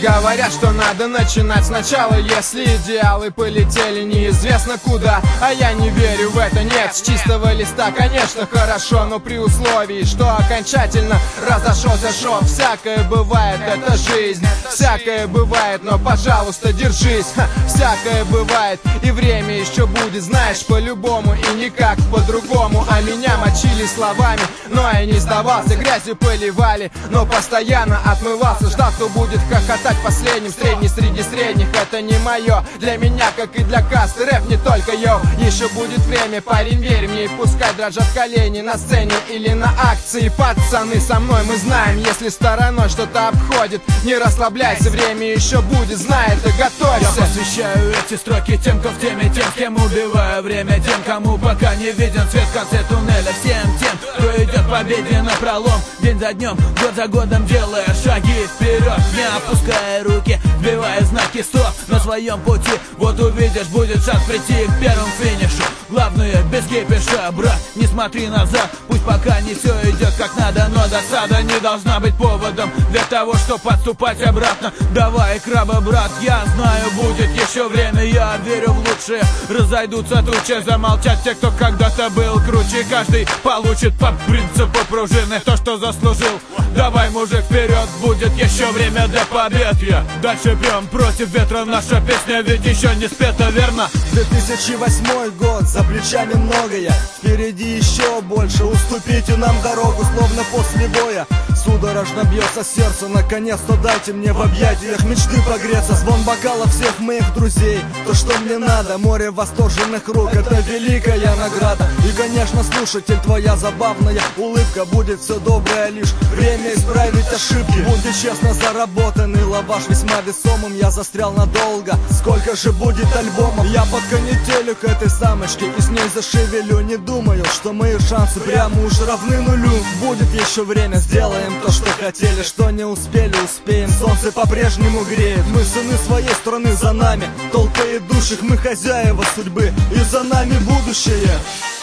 Говорят, что надо начинать сначала, если идеалы полетели неизвестно куда. А я не верю в это, нет. С чистого листа, конечно, хорошо, но при условии, что окончательно разошелся шов. Всякое бывает, это жизнь. Всякое бывает, но, пожалуйста, держись. Всякое бывает, и время еще будет, знаешь, по-любому и никак по-другому. А меня мочили словами, но я не сдавался. Грязью поливали, но постоянно отмывался. Ждал, кто будет хохотать последним. Средний среди средних, это не мое. Для меня, как и для касты, рэп не только йоу. Еще будет время, парень, верь мне. И пускай дрожат колени на сцене или на акции. Пацаны, со мной мы знаем, если стороной что-то обходит, не расслабляйся, время еще будет, знай это, готовься. Я посвящаю эти строки тем, кто в теме, тем, с кем убиваю время, тем, кому пока не виден свет в конце туннеля, всем тем, кто идет победе напролом, день за днем, год за годом, делая шаги вперед, не опуская руки, сбивая знаки стоп на своем пути. Вот увидишь, будет шанс прийти к первому финишу. Главное, без кипиша, брат, не смотри назад. Пусть пока не все идет как надо, но досада не должна быть поводом для того, чтобы отступать обратно. Давай, краба, брат, я знаю, будет еще время. Я верю в лучшее, разойдутся тучи. Замолчат те, кто когда-то был круче. Каждый получит по принципу пружины то, что заслужил. Давай, мужик, вперед, будет еще время для побед. Я дальше бьем против ветра, наша песня ведь еще не спета, верно? 2008 год, за плечами многое, впереди еще больше. Уступите нам дорогу, словно после боя. Судорожно бьется сердце, наконец-то дайте мне в объятиях мечты погреться. Звон бокалов всех моих друзей, то, что мне надо. Море восторженных рук, это великая награда. И, конечно, слушатель, твоя забавная улыбка. Будет все доброе, лишь время исправить ошибки. Будьте честно заработанный лаваш весьма весомым. Я застрял надолго, сколько же будет альбомов? Я под канителю к этой самочке и с ней зашевелю. Не думаю, что мои шансы прямо уж равны нулю. Будет еще время, сделаем то, что хотели. Что не успели, успеем, солнце по-прежнему греет. Мы сыны своей страны, за нами толпа идущих. Мы хозяева судьбы, и за нами будущее.